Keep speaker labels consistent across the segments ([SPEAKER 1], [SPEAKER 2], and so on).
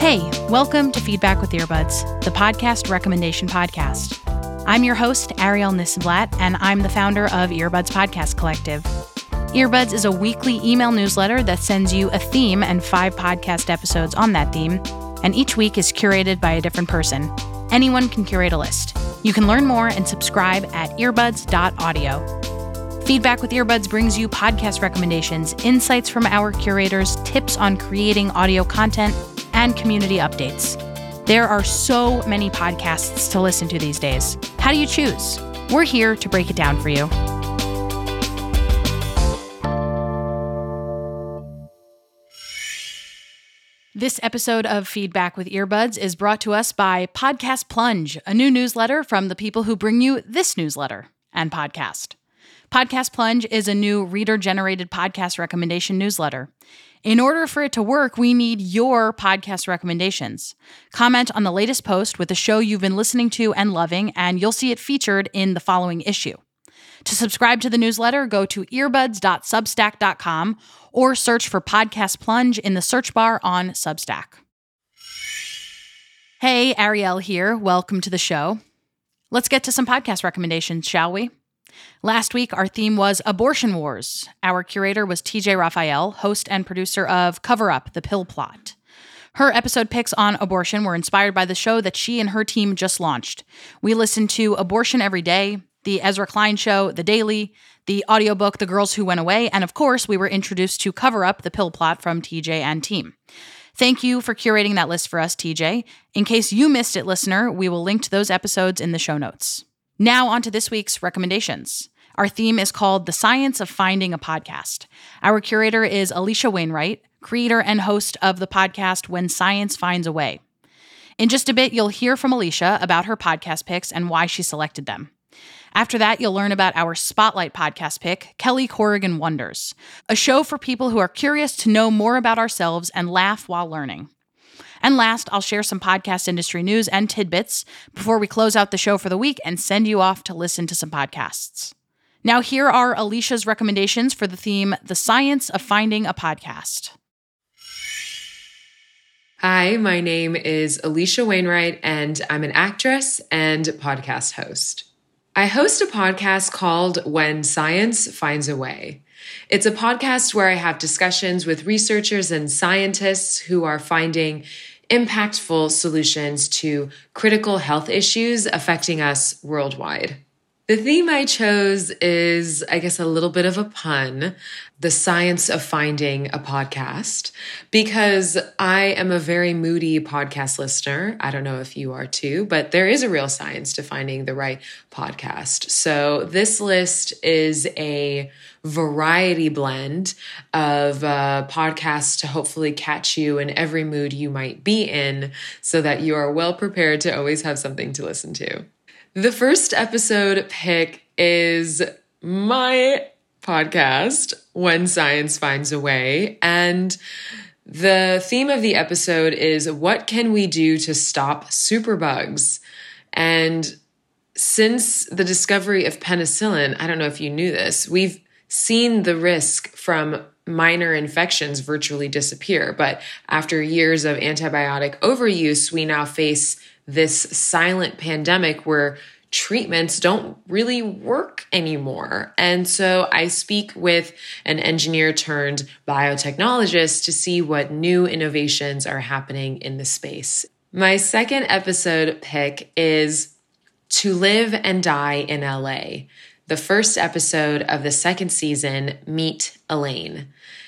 [SPEAKER 1] Hey, welcome to Feedback with Earbuds, the podcast recommendation podcast. I'm your host, Ariel Nissenblatt, and I'm the founder of Earbuds Podcast Collective. Earbuds is a weekly email newsletter that sends you a theme and 5 podcast episodes on that theme, and each week is curated by a different person. Anyone can curate a list. You can learn more and subscribe at earbuds.audio. Feedback with Earbuds brings you podcast recommendations, insights from our curators, tips on creating audio content, and community updates. There are so many podcasts to listen to these days. How do you choose? We're here to break it down for you. This episode of Feedback with Earbuds is brought to us by Podcast Plunge, a new newsletter from the people who bring you this newsletter and podcast. Podcast Plunge is a new reader-generated podcast recommendation newsletter. In order for it to work, we need your podcast recommendations. Comment on the latest post with a show you've been listening to and loving, and you'll see it featured in the following issue. To subscribe to the newsletter, go to earbuds.substack.com or search for Podcast Plunge in the search bar on Substack. Hey, Ariel here. Welcome to the show. Let's get to some podcast recommendations, shall we? Last week, our theme was Abortion Wars. Our curator was TJ Raphael, host and producer of Cover Up, The Pill Plot. Her episode picks on abortion were inspired by the show that she and her team just launched. We listened to Abortion Every Day, The Ezra Klein Show, The Daily, the audiobook The Girls Who Went Away, and of course, we were introduced to Cover Up, The Pill Plot from TJ and team. Thank you for curating that list for us, TJ. In case you missed it, listener, we will link to those episodes in the show notes. Now on to this week's recommendations. Our theme is called The Science of Finding a Podcast. Our curator is Alicia Wainwright, creator and host of the podcast When Science Finds a Way. In just a bit, you'll hear from Alicia about her podcast picks and why she selected them. After that, you'll learn about our Spotlight podcast pick, Kelly Corrigan Wonders, a show for people who are curious to know more about ourselves and laugh while learning. And last, I'll share some podcast industry news and tidbits before we close out the show for the week and send you off to listen to some podcasts. Now, here are Alicia's recommendations for the theme, The Science of Finding a Podcast.
[SPEAKER 2] Hi, my name is Alicia Wainwright, and I'm an actress and podcast host. I host a podcast called When Science Finds a Way. It's a podcast where I have discussions with researchers and scientists who are finding impactful solutions to critical health issues affecting us worldwide. The theme I chose is, I guess, a little bit of a pun, the science of finding a podcast, because I am a very moody podcast listener. I don't know if you are too, but there is a real science to finding the right podcast. So this list is a variety blend of podcasts to hopefully catch you in every mood you might be in so that you are well prepared to always have something to listen to. The first episode pick is my podcast, When Science Finds a Way. And the theme of the episode is, what can we do to stop superbugs? And since the discovery of penicillin, I don't know if you knew this, we've seen the risk from minor infections virtually disappear. But after years of antibiotic overuse, we now face this silent pandemic where treatments don't really work anymore. And so I speak with an engineer turned biotechnologist to see what new innovations are happening in the space. My second episode pick is To Live and Die in LA. The first episode of the second season, Meet Elaine.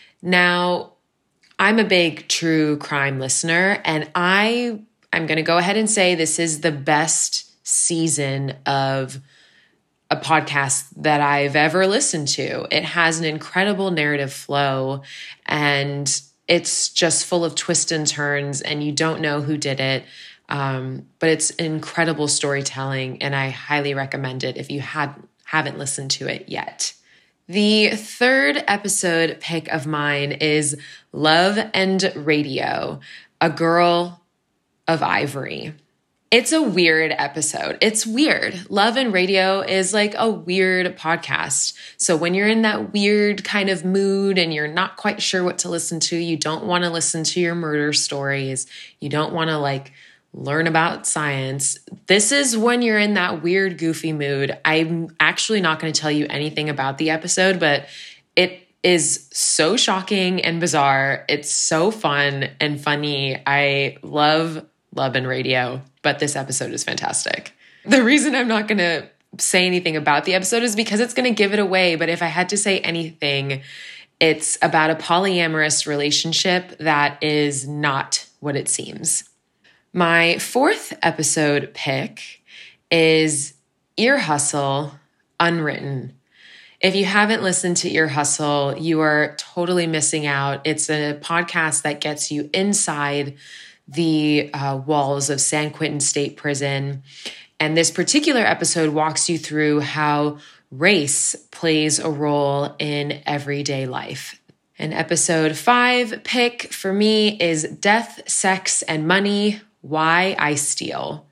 [SPEAKER 2] Now, I'm a big true crime listener, and I'm going to go ahead and say this is the best season of a podcast that I've ever listened to. It has an incredible narrative flow, and it's just full of twists and turns, and you don't know who did it. But it's incredible storytelling, and I highly recommend it if you haven't listened to it yet. The third episode pick of mine is Love and Radio, A Girl of Ivory. It's a weird episode. It's weird. Love and Radio is like a weird podcast. So when you're in that weird kind of mood and you're not quite sure what to listen to, you don't want to listen to your murder stories, you don't want to like learn about science. This is when you're in that weird, goofy mood. I'm actually not going to tell you anything about the episode, but it is so shocking and bizarre. It's so fun and funny. I love Love and Radio, but this episode is fantastic. The reason I'm not going to say anything about the episode is because it's going to give it away. But if I had to say anything, it's about a polyamorous relationship that is not what it seems. My fourth episode pick is Ear Hustle Unwritten. If you haven't listened to Ear Hustle, you are totally missing out. It's a podcast that gets you inside the walls of San Quentin State Prison. And this particular episode walks you through how race plays a role in everyday life. And episode 5 pick for me is Death, Sex, and Money, Why I Steal.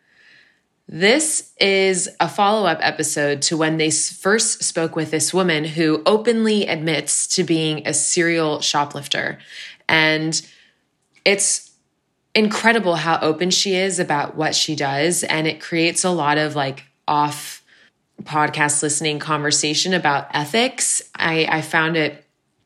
[SPEAKER 2] This is a follow-up episode to when they first spoke with this woman who openly admits to being a serial shoplifter. And it's incredible how open she is about what she does. And it creates a lot of like off podcast listening conversation about ethics. I found it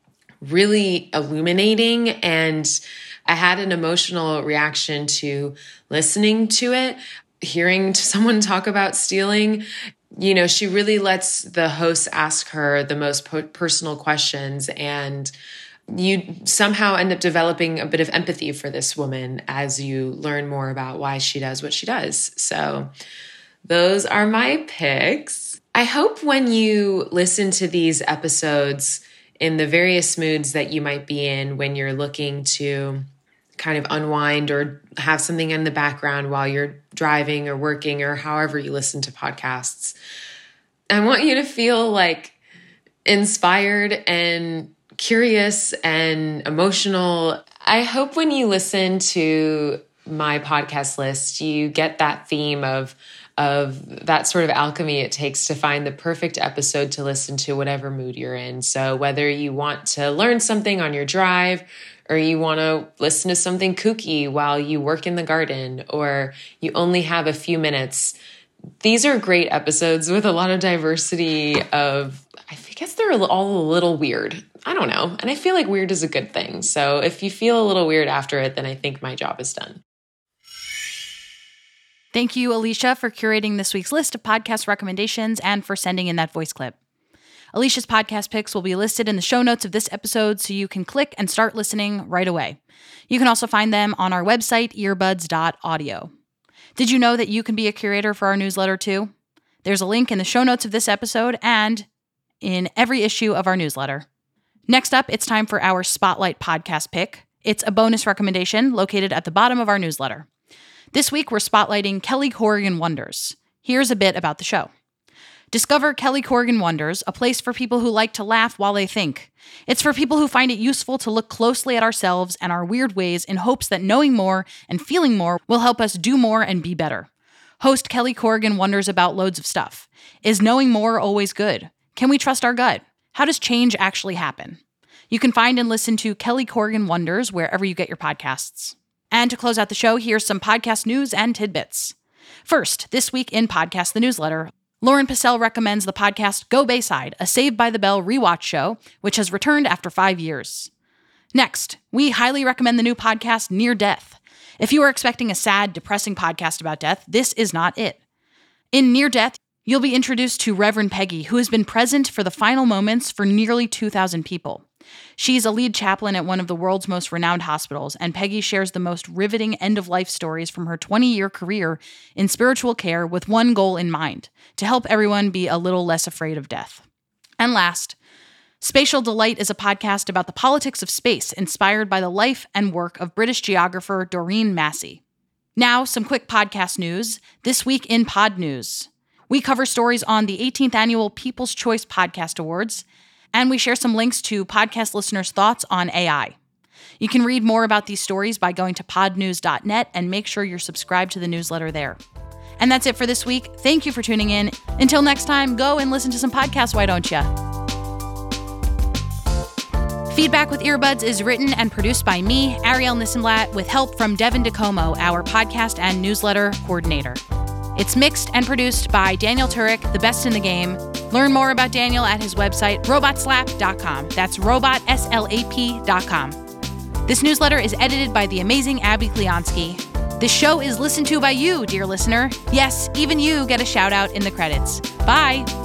[SPEAKER 2] really illuminating, and I had an emotional reaction to listening to it, hearing someone talk about stealing. You know, she really lets the host ask her the most personal questions, and you somehow end up developing a bit of empathy for this woman as you learn more about why she does what she does. So those are my picks. I hope when you listen to these episodes in the various moods that you might be in when you're looking to kind of unwind or have something in the background while you're driving or working or however you listen to podcasts, I want you to feel like inspired and curious and emotional. I hope when you listen to my podcast list, you get that theme of that sort of alchemy it takes to find the perfect episode to listen to whatever mood you're in. So whether you want to learn something on your drive, or you want to listen to something kooky while you work in the garden, or you only have a few minutes, these are great episodes with a lot of diversity of, I guess they're all a little weird. I don't know. And I feel like weird is a good thing. So if you feel a little weird after it, then I think my job is done.
[SPEAKER 1] Thank you, Alicia, for curating this week's list of podcast recommendations and for sending in that voice clip. Alicia's podcast picks will be listed in the show notes of this episode, so you can click and start listening right away. You can also find them on our website, earbuds.audio. Did you know that you can be a curator for our newsletter too? There's a link in the show notes of this episode and in every issue of our newsletter. Next up, it's time for our Spotlight podcast pick. It's a bonus recommendation located at the bottom of our newsletter. This week, we're spotlighting Kelly Corrigan Wonders. Here's a bit about the show. Discover Kelly Corrigan Wonders, a place for people who like to laugh while they think. It's for people who find it useful to look closely at ourselves and our weird ways in hopes that knowing more and feeling more will help us do more and be better. Host Kelly Corrigan wonders about loads of stuff. Is knowing more always good? Can we trust our gut? How does change actually happen? You can find and listen to Kelly Corrigan Wonders wherever you get your podcasts. And to close out the show, here's some podcast news and tidbits. First, this week in Podcast the Newsletter, Lauren Passell recommends the podcast Go Bayside, a Saved by the Bell rewatch show, which has returned after 5 years. Next, we highly recommend the new podcast Near Death. If you are expecting a sad, depressing podcast about death, this is not it. In Near Death, you'll be introduced to Reverend Peggy, who has been present for the final moments for nearly 2,000 people. She's a lead chaplain at one of the world's most renowned hospitals, and Peggy shares the most riveting end-of-life stories from her 20-year career in spiritual care with one goal in mind, to help everyone be a little less afraid of death. And last, Spatial Delight is a podcast about the politics of space, inspired by the life and work of British geographer Doreen Massey. Now, some quick podcast news. This week in Pod News, we cover stories on the 18th Annual People's Choice Podcast Awards, and we share some links to podcast listeners' thoughts on AI. You can read more about these stories by going to podnews.net and make sure you're subscribed to the newsletter there. And that's it for this week. Thank you for tuning in. Until next time, go and listen to some podcasts, why don't ya? Feedback with Earbuds is written and produced by me, Ariel Nissenblatt, with help from Devin DeComo, our podcast and newsletter coordinator. It's mixed and produced by Daniel Turek, the best in the game. Learn more about Daniel at his website, robotslap.com. That's robotslap.com. This newsletter is edited by the amazing Abby Kleonsky. This show is listened to by you, dear listener. Yes, even you get a shout out in the credits. Bye.